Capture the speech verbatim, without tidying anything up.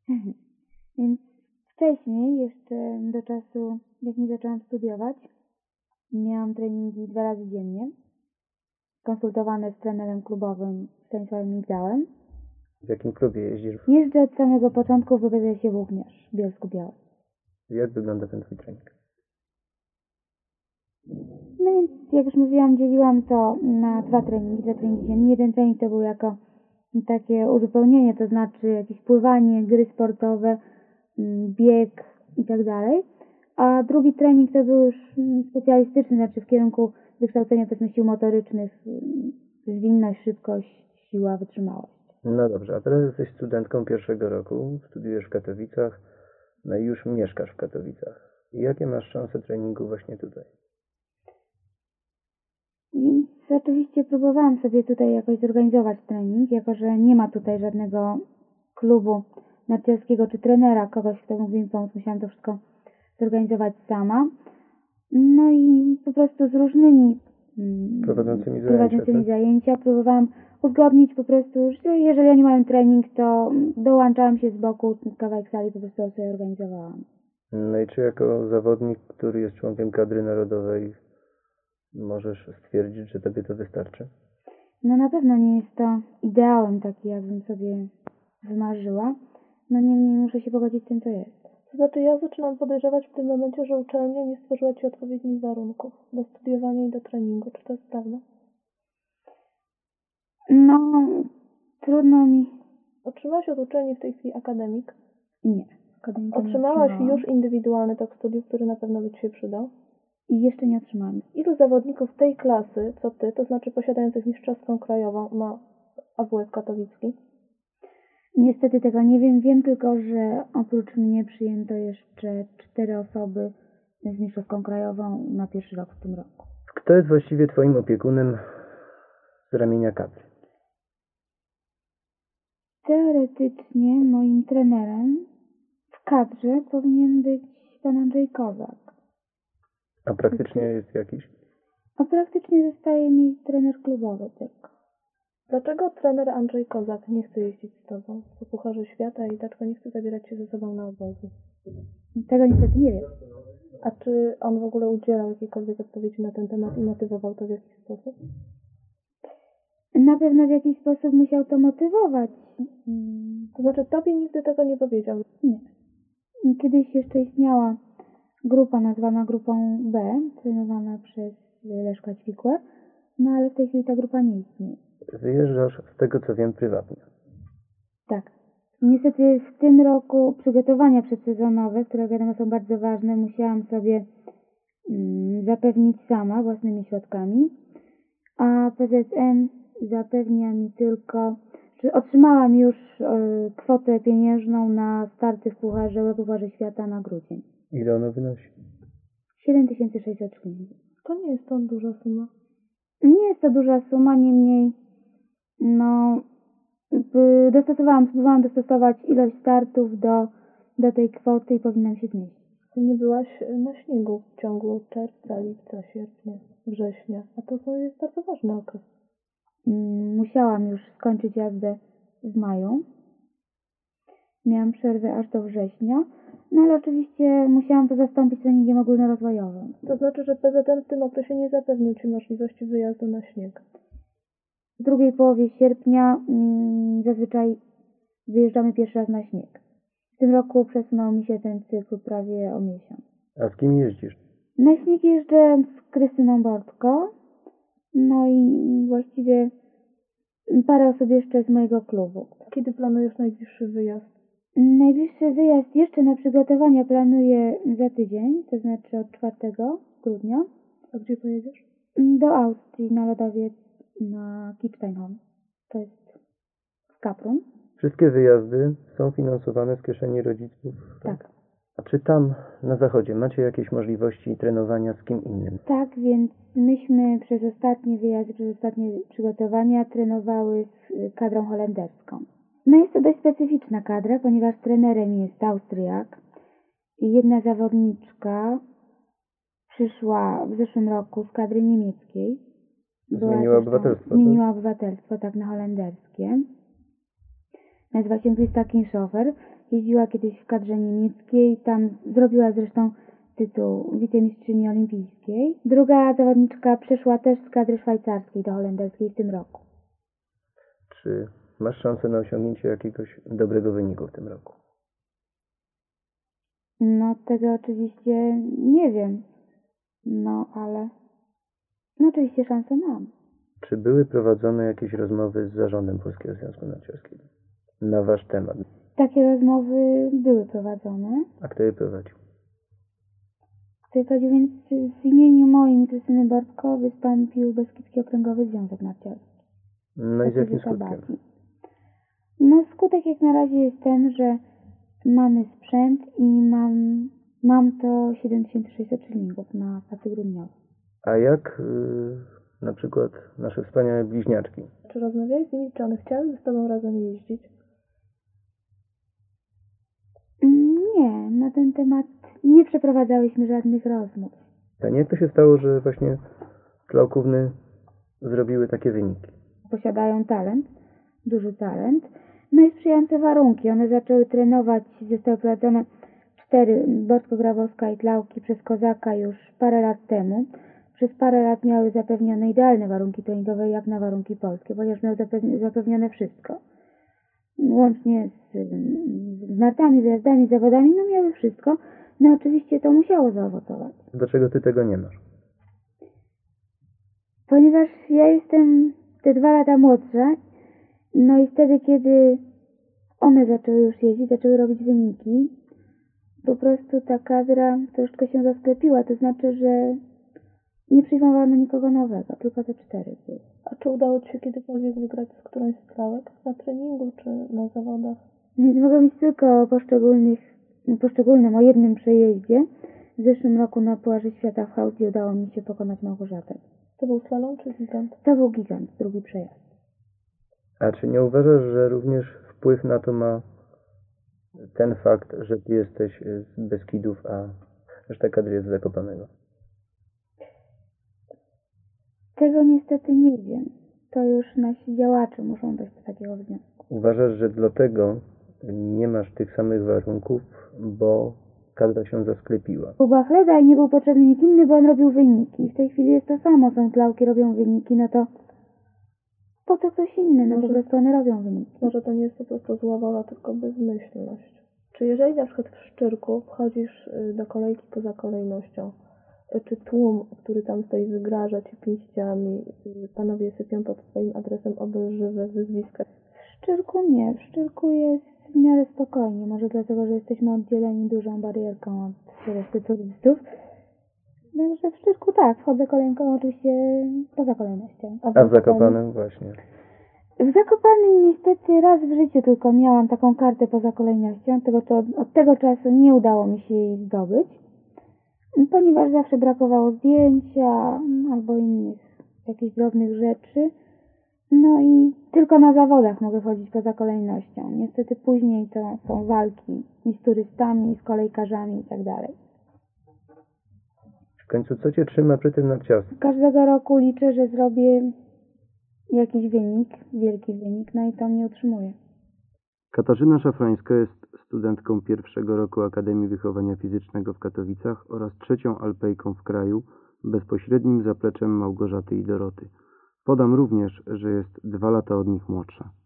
Więc wcześniej, jeszcze do czasu, jak nie zaczęłam studiować, miałam treningi dwa razy dziennie, konsultowane z trenerem klubowym Stanisławem Migdałem. W jakim klubie jeździsz? Jeżdżę od samego początku w B Z S-ie Włókniarz w Bielsku-Białej. Jak wygląda ten twój trening? No więc, jak już mówiłam, dzieliłam to na dwa treningi, dwa treningi dziennie. Jeden trening to był jako takie uzupełnienie, to znaczy jakieś pływanie, gry sportowe, bieg i tak dalej. A drugi trening to był już specjalistyczny, znaczy w kierunku wykształcenia powiedzmy sił motorycznych, zwinność, szybkość, siła, wytrzymałość. No dobrze, a teraz jesteś studentką pierwszego roku, studiujesz w Katowicach, no i już mieszkasz w Katowicach. I jakie masz szanse treningu właśnie tutaj? Więc oczywiście próbowałam sobie tutaj jakoś zorganizować trening, jako że nie ma tutaj żadnego klubu narciarskiego czy trenera, kogoś, kto mógłby mi pomóc. Musiałam to wszystko zorganizować sama. No i po prostu z różnymi Prowadzącymi zajęcia, prowadzącymi tak? zajęcia próbowałam uzgodnić po prostu, że jeżeli oni mają trening, to dołączałam się z boku, kawałek sali po prostu sobie organizowałam. No i czy jako zawodnik, który jest członkiem kadry narodowej, możesz stwierdzić, że tobie to wystarczy? No na pewno nie jest to ideałem taki, jakbym sobie wymarzyła. No niemniej muszę się pogodzić z tym, co jest. To znaczy ja zaczynam podejrzewać w tym momencie, że uczelnia nie stworzyła Ci odpowiednich warunków do studiowania i do treningu. Czy to jest prawda? No, trudno mi... Otrzymałaś od uczelni w tej chwili akademik. Nie. akademika nie Otrzymałaś otrzymałam. już indywidualny tok studiów, który na pewno by Ci się przydał. I jeszcze nie otrzymałam. Ilu zawodników tej klasy, co Ty, to znaczy posiadających mistrzowską krajową, ma A W F katowicki? Niestety tego nie wiem. Wiem tylko, że oprócz mnie przyjęto jeszcze cztery osoby z mistrzowską krajową na pierwszy rok w tym roku. Kto jest właściwie twoim opiekunem z ramienia kadry? Teoretycznie moim trenerem w kadrze powinien być pan Andrzej Kozak. A praktycznie jest jakiś? A praktycznie zostaje mi trener klubowy tylko. Dlaczego trener Andrzej Kozak nie chce jeździć z Tobą po Pucharze Świata i dlaczego nie chce zabierać się ze sobą na obozy? Tego niestety nie wiem. A czy on w ogóle udzielał jakiejkolwiek odpowiedzi na ten temat i motywował to w jakiś sposób? Na pewno w jakiś sposób musiał to motywować. To znaczy Tobie nigdy tego nie powiedział? Nie. Kiedyś jeszcze istniała grupa nazwana grupą B, trenowana przez Leszka Ćwikłę, no ale w tej chwili ta grupa nie istnieje. Wyjeżdżasz, z tego co wiem, prywatnie. Tak. Niestety w tym roku przygotowania przedsezonowe, które wiadomo są bardzo ważne, musiałam sobie mm, zapewnić sama własnymi środkami, a P Z N zapewnia mi tylko, że otrzymałam już y, kwotę pieniężną na starty w Pucharze, Pucharze Świata na grudzień. Ile ono wynosi? siedem tysięcy sześćset szylingów. To nie jest to duża suma. Nie jest to duża suma, niemniej no y, dostosowałam, spróbowałam dostosować ilość startów do, do tej kwoty i powinnam się zmieścić. Ty nie byłaś na śniegu w ciągu czerwca, lipca, sierpnia, września, a to są- jest bardzo ważny okres. Mm, Musiałam już skończyć jazdę w maju. Miałam przerwę aż do września, no ale oczywiście musiałam to zastąpić treningiem ogólnorozwojowym. To znaczy, że P Z N w tym okresie nie zapewnił Ci możliwości wyjazdu na śnieg. W drugiej połowie sierpnia mm, zazwyczaj wyjeżdżamy pierwszy raz na śnieg. W tym roku przesunął mi się ten cykl prawie o miesiąc. A z kim jeździsz? Na śnieg jeżdżę z Krystyną Bortko, no i właściwie parę osób jeszcze z mojego klubu. Kiedy planujesz najbliższy wyjazd? Najbliższy wyjazd jeszcze na przygotowania planuję za tydzień, to znaczy od czwartego grudnia, A gdzie pojedziesz? do Austrii na lodowiec na Kitzsteinhorn. To jest w Kaprun. Wszystkie wyjazdy są finansowane z kieszeni rodziców? Tak. A czy tam na zachodzie macie jakieś możliwości trenowania z kim innym? Tak, więc myśmy przez ostatnie wyjazdy, przez ostatnie przygotowania trenowały z kadrą holenderską. No jest to dość specyficzna kadra, ponieważ trenerem jest Austriak. I jedna zawodniczka przyszła w zeszłym roku z kadry niemieckiej. Była Zmieniła zresztą- obywatelstwo, Zmieniła tak? obywatelstwo, tak, na holenderskie. Nazywa się Krista Kinshofer. jeździła kiedyś w kadrze niemieckiej, tam zrobiła zresztą tytuł wicemistrzyni olimpijskiej. Druga zawodniczka przeszła też z kadry szwajcarskiej do holenderskiej w tym roku. Czy masz szansę na osiągnięcie jakiegoś dobrego wyniku w tym roku? No tego oczywiście nie wiem, no ale no oczywiście szansę mam. Czy były prowadzone jakieś rozmowy z zarządem Polskiego Związku Narciarskiego na wasz temat? Takie rozmowy były prowadzone. A kto je prowadził? Kto je prowadził, więc w imieniu moim i Krystyny Bortko wystąpił Beskidzki Okręgowy Związek Narciarski. No i z jakim Takiej skutkiem? zabawi. No skutek jak na razie jest ten, że mamy sprzęt i mam, mam to siedem tysięcy sześćset szylingów na pracy grudniowej. A jak yy, na przykład nasze wspaniałe bliźniaczki? Czy rozmawiałeś z nimi, czy one chciały z tobą razem jeździć? Nie, na ten temat nie przeprowadzałyśmy żadnych rozmów. A nie jak to się stało, że właśnie Klauków-ny zrobiły takie wyniki? Posiadają talent, duży talent, no i sprzyjające warunki. One zaczęły trenować, zostały prowadzone cztery, Borsko-Grabowska i Klauki przez Kozaka już parę lat temu. Przez parę lat miały zapewnione idealne warunki treningowe jak na warunki polskie, ponieważ miały zapewnione wszystko. Łącznie z, z nartami, wyjazdami, zawodami, no miały wszystko. No oczywiście to musiało zaowocować. Dlaczego ty tego nie masz? Ponieważ ja jestem te dwa lata młodsza, no i wtedy, kiedy one zaczęły już jeździć, zaczęły robić wyniki, po prostu ta kadra troszkę się zasklepiła, to znaczy, że nie przyjmowano nikogo nowego, tylko te cztery były. A czy udało ci się kiedykolwiek wygrać z którąś z Klauek? Na treningu czy na zawodach? Więc mogę mówić tylko o poszczególnych, poszczególnym, o jednym przejeździe. W zeszłym roku na Pucharze Świata w Chaustii udało mi się pokonać Małgorzatę. To był slalom czy gigant? To był gigant, drugi przejazd. A czy nie uważasz, że również wpływ na to ma ten fakt, że ty jesteś z Beskidów, a reszta kadry jest z Zakopanego? Tego niestety nie wiem. To już nasi działacze muszą dojść do takiego wniosku. Uważasz, że dlatego nie masz tych samych warunków, bo kadra się zasklepiła? U Bachleda i nie był potrzebny nikt inny, bo on robił wyniki. W tej chwili jest to samo, są Klauki, robią wyniki, no to po co ktoś inny? No Może- po prostu one robią wyniki. Może to nie jest po prostu zła wola, tylko bezmyślność. Czy jeżeli na przykład w Szczyrku wchodzisz y, do kolejki poza kolejnością, y, czy tłum, który tam stoi, wygraża ci pięściami, y, panowie sypią pod twoim adresem obelżywe wyzwiska? W Szczyrku nie. W Szczyrku jest w miarę spokojnie. Może dlatego, że jesteśmy oddzieleni dużą barierką od reszty turystów. Także w Szczyrku tak, wchodzę kolejką oczywiście poza kolejnością. A w Zakopanem właśnie. W Zakopanem niestety raz w życiu tylko miałam taką kartę poza kolejnością. Tego, to, od tego czasu nie udało mi się jej zdobyć, ponieważ zawsze brakowało zdjęcia albo innych jakichś drobnych rzeczy. No i tylko na zawodach mogę chodzić poza kolejnością. Niestety później to są walki i z turystami, i z kolejkarzami i tak dalej. W końcu co cię trzyma przy tym narciarstwie? Każdego roku liczę, że zrobię jakiś wynik, wielki wynik, no i to mnie utrzymuje. Katarzyna Szafrańska jest studentką pierwszego roku Akademii Wychowania Fizycznego w Katowicach oraz trzecią alpejką w kraju, bezpośrednim zapleczem Małgorzaty i Doroty. Podam również, że jest dwa lata od nich młodsza.